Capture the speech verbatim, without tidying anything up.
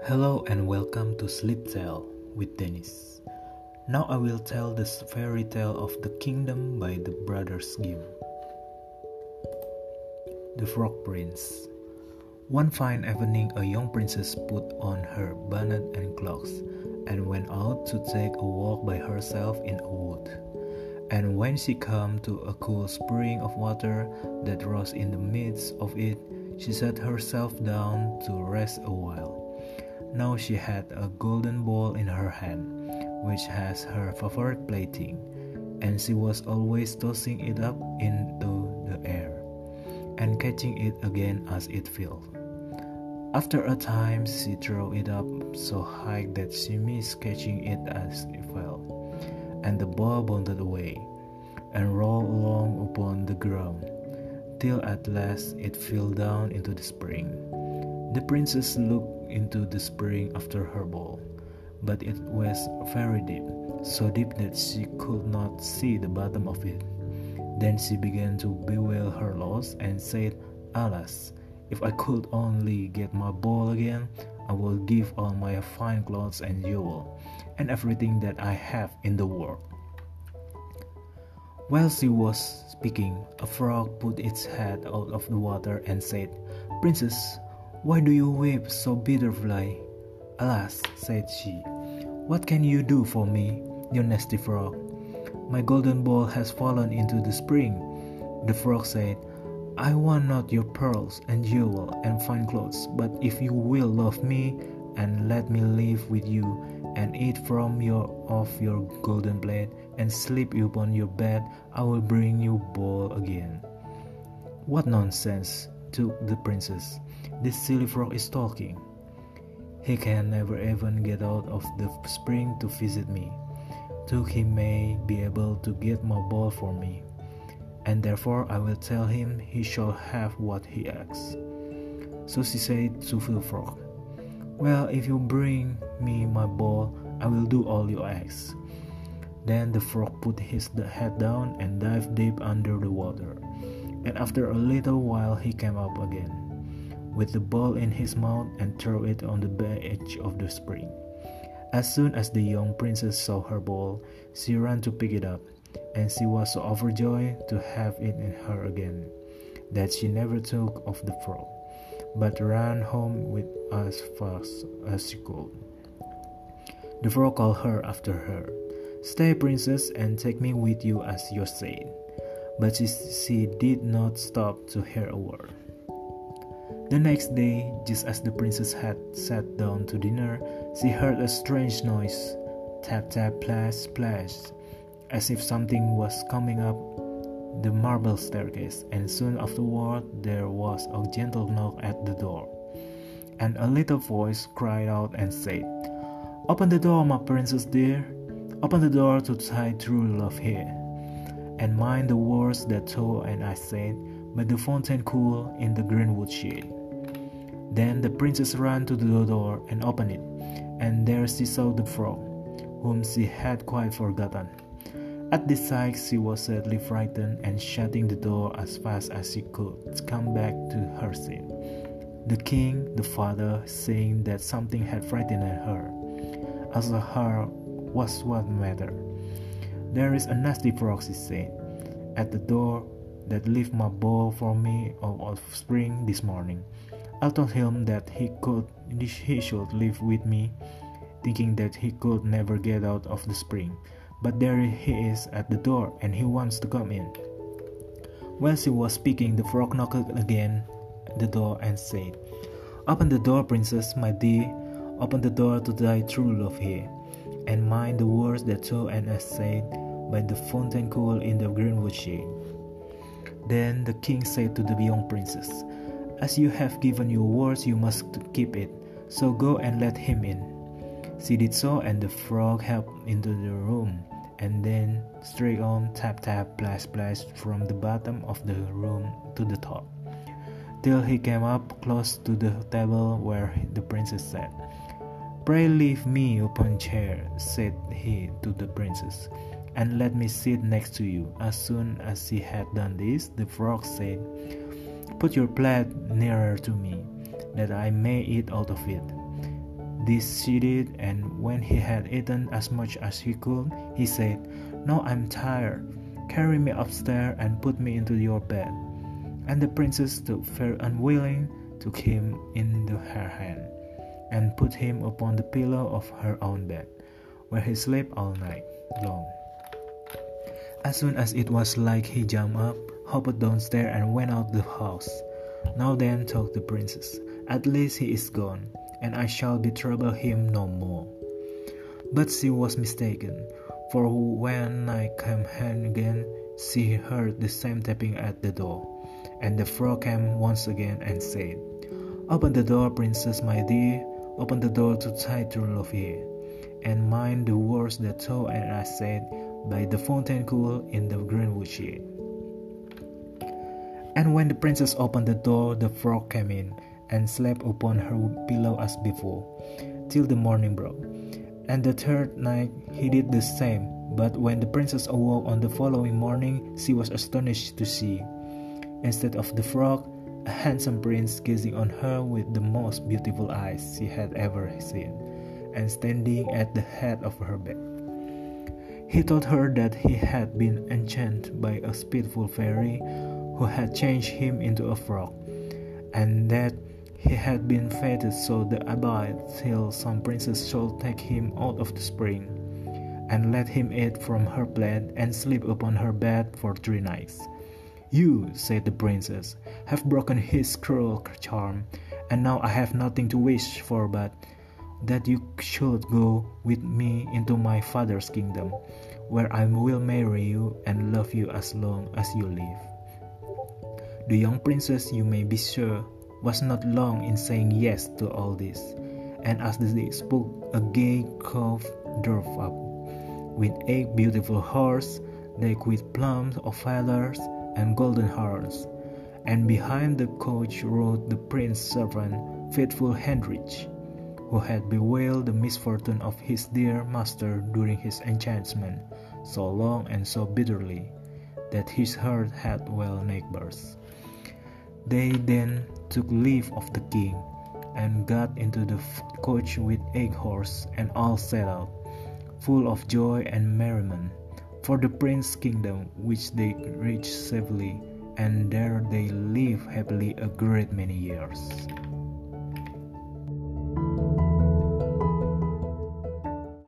Hello and welcome to Sleep Tale with Dennis. Now I will tell the fairy tale of the kingdom by the brothers Grimm. The Frog Prince. One fine evening, a young princess put on her bonnet and cloaks and went out to take a walk by herself in a wood. And when she came to a cool spring of water that rose in the midst of it, she sat herself down to rest a while. Now she had a golden ball in her hand, which has her favorite plaything, and she was always tossing it up into the air, and catching it again as it fell. After a time she threw it up so high that she missed catching it as it fell, and the ball bounded away, and rolled along upon the ground, till at last it fell down into the spring. The princess looked into the spring after her ball, but it was very deep, so deep that she could not see the bottom of it. Then she began to bewail her loss and said, "Alas, if I could only get my ball again, I will give all my fine clothes and jewels, and everything that I have in the world." While she was speaking, a frog put its head out of the water and said, "Princess, why do you weep so bitterly?" "Alas," said she, "what can you do for me, you nasty frog? My golden ball has fallen into the spring." The frog said, "I want not your pearls and jewels and fine clothes, but if you will love me and let me live with you and eat from your of your golden plate and sleep upon your bed, I will bring you ball again." "What nonsense!" took the princess. "This silly frog is talking. He can never even get out of the spring to visit me, till he may be able to get my ball for me, and therefore I will tell him he shall have what he asks." So she said to the frog, "Well, if you bring me my ball, I will do all you ask." Then the frog put his head down and dived deep under the water, and after a little while he came up again, with the ball in his mouth, and threw it on the edge of the spring. As soon as the young princess saw her ball, she ran to pick it up, and she was so overjoyed to have it in her again, that she never took of the frog, but ran home with as fast as she could. The frog called her after her, "Stay, princess, and take me with you as you said." But she, she did not stop to hear a word. The next day, just as the princess had sat down to dinner, she heard a strange noise, tap tap, splash splash, as if something was coming up the marble staircase, and soon afterward there was a gentle knock at the door, and a little voice cried out and said, "Open the door, my princess dear, open the door to thy true love here, and mind the words that thou and I said, by the fountain cool in the greenwood shade." Then the princess ran to the door and opened it, and there she saw the frog, whom she had quite forgotten. At this sight she was sadly frightened, and shutting the door as fast as she could, came back to her seat. The king, the father, saying that something had frightened her, asked her what was the matter. "There is a nasty frog," she said, "at the door that left my ball for me out of spring this morning. I told him that he could he should live with me, thinking that he could never get out of the spring, but there he is at the door, and he wants to come in." While she was speaking, the frog knocked again at the door and said, "Open the door, princess, my dear, open the door to thy true love here, and mind the words that thou and I said, by the fountain cool in the greenwood shade." Then the king said to the young princess, "As you have given your words, you must keep it, so go and let him in." She did so, and the frog helped into the room, and then straight on, tap tap, splash splash, from the bottom of the room to the top, till he came up close to the table where the princess sat. "Pray leave me upon a chair," said he to the princess, "and let me sit next to you." As soon as she had done this, the frog said, "Put your plate nearer to me, that I may eat out of it." This she did, and when he had eaten as much as he could, he said, "Now I'm tired. Carry me upstairs and put me into your bed." And the princess, though very unwilling, took him into her hand, and put him upon the pillow of her own bed, where he slept all night long. As soon as it was light, he jumped up, hopped downstairs, and went out the house. "Now then," thought the princess, "at least he is gone, and I shall be trouble him no more." But she was mistaken, for when night came on again, she heard the same tapping at the door, and the frog came once again and said, "Open the door, princess, my dear, open the door to thy true love here, and mind the words that thou and I said by the fountain cool in the greenwood shade." And when the princess opened the door, the frog came in, and slept upon her pillow as before, till the morning broke. And the third night he did the same, but when the princess awoke on the following morning, she was astonished to see, instead of the frog, a handsome prince gazing on her with the most beautiful eyes she had ever seen, and standing at the head of her bed. He told her that he had been enchanted by a spiteful fairy who had changed him into a frog, and that he had been fated so to abide till some princess should take him out of the spring, and let him eat from her plate and sleep upon her bed for three nights. "You," said the princess, "have broken his cruel charm, and now I have nothing to wish for but that you should go with me into my father's kingdom, where I will marry you and love you as long as you live." The young princess, you may be sure, was not long in saying yes to all this, and as they spoke, a gay coach drove up, with eight beautiful horses, decked with plumes of feathers and golden horns, and behind the coach rode the prince's servant, faithful Heinrich, who had bewailed the misfortune of his dear master during his enchantment so long and so bitterly that his heart had well nigh burst. They then took leave of the king, and got into the coach with eight horses, and all set out, full of joy and merriment, for the prince's kingdom, which they reached safely, and there they lived happily a great many years.